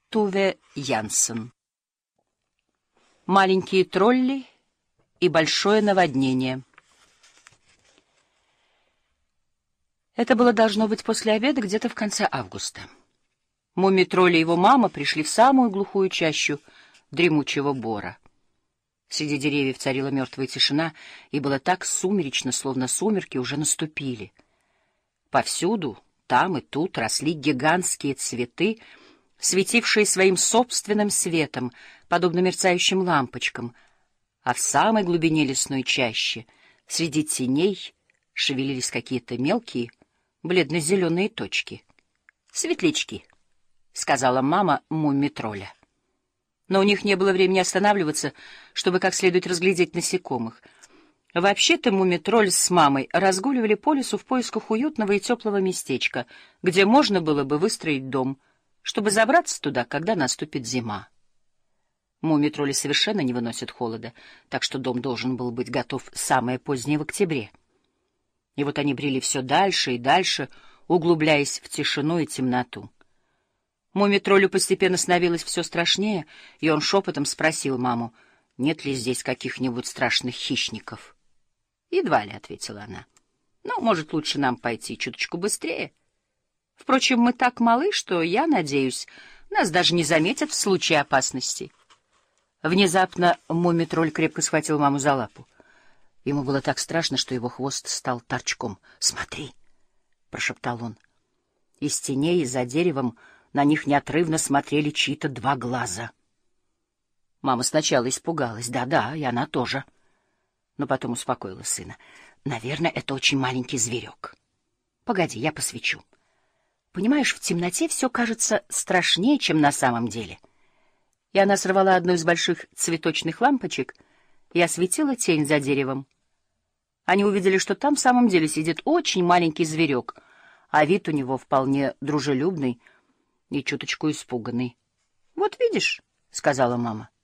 Туве Янсен. Маленькие тролли и большое наводнение. Это было должно быть после обеда, где-то в конце августа. Муми-тролль и его мама пришли в самую глухую чащу дремучего бора. Среди деревьев царила мертвая тишина, и было так сумеречно, словно сумерки уже наступили. Повсюду, там и тут, росли гигантские цветы, светившие своим собственным светом, подобно мерцающим лампочкам, а в самой глубине лесной чащи, среди теней, шевелились какие-то мелкие, бледно-зеленые точки. «Светлячки», — сказала мама Муми-тролля. Но у них не было времени останавливаться, чтобы как следует разглядеть насекомых. Вообще-то Муми-тролль с мамой разгуливали по лесу в поисках уютного и теплого местечка, где можно было бы выстроить дом, чтобы забраться туда, когда наступит зима. Муми-тролли совершенно не выносят холода, так что дом должен был быть готов самое позднее в октябре. И вот они брели все дальше и дальше, углубляясь в тишину и темноту. Муми-троллю постепенно становилось все страшнее, и он шепотом спросил маму, нет ли здесь каких-нибудь страшных хищников. «Едва ли», — ответила она. «Ну, может, лучше нам пойти чуточку быстрее. Впрочем, мы так малы, что, я надеюсь, нас даже не заметят в случае опасности». Внезапно Муми-тролль крепко схватил маму за лапу. Ему было так страшно, что его хвост стал торчком. «Смотри!» — прошептал он. Из теней, за деревом, на них неотрывно смотрели чьи-то два глаза. Мама сначала испугалась. Да-да, и она тоже. Но потом успокоила сына. «Наверное, это очень маленький зверек. Погоди, я посвечу. Понимаешь, в темноте все кажется страшнее, чем на самом деле». И она сорвала одну из больших цветочных лампочек и осветила тень за деревом. Они увидели, что там в самом деле сидит очень маленький зверек, а вид у него вполне дружелюбный и чуточку испуганный. — Вот видишь, — сказала мама.